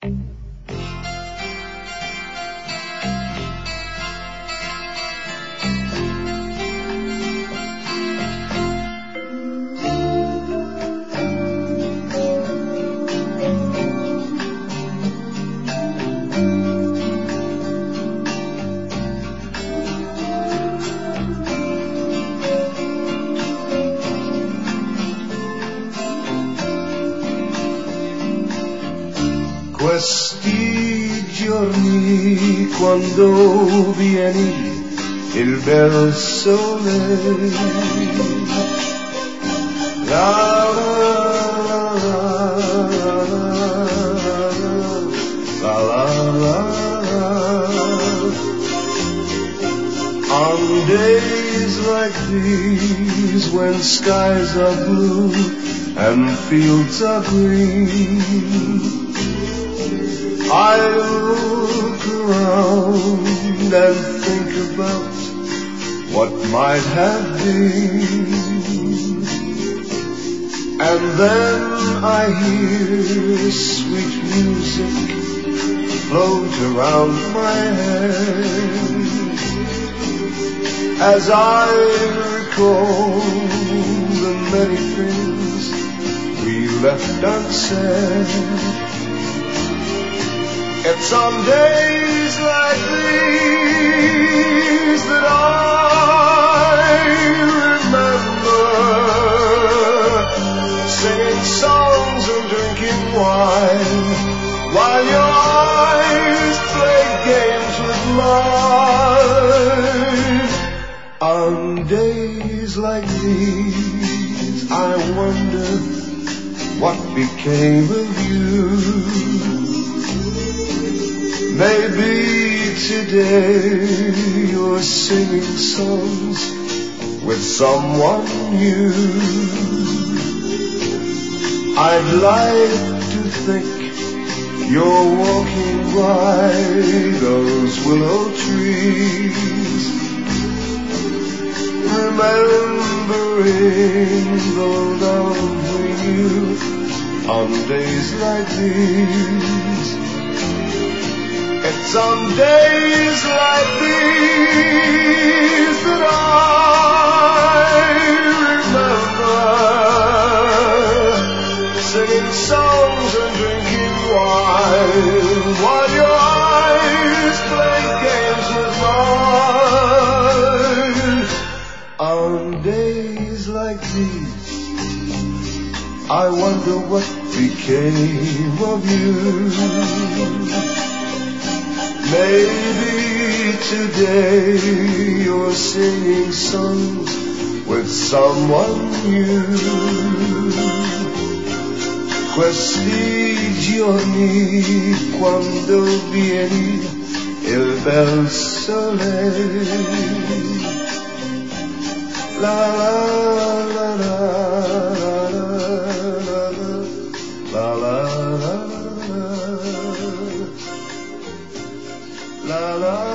Questi giorni quando vieni il bel sole, la la la la la la. On days like these when skies are blue and fields are green, I look around and think about what might have been, and then I hear sweet music float around my head as I recall the many things we left unsaid. It's on days like these that I remember singing songs and drinking wine while your eyes play games with mine. On days like these I wonder what became of you. Maybe today you're singing songs with someone new. I'd like to think you're walking by those willow trees, remembering the love we knew on days like these. It's on days like these that I remember singing songs and drinking wine while your eyes play games with mine. On days like these I wonder what became of you. Maybe today you're singing songs with someone new. Questi giorni quando vieni il bel sole, la la la la la la la la la la.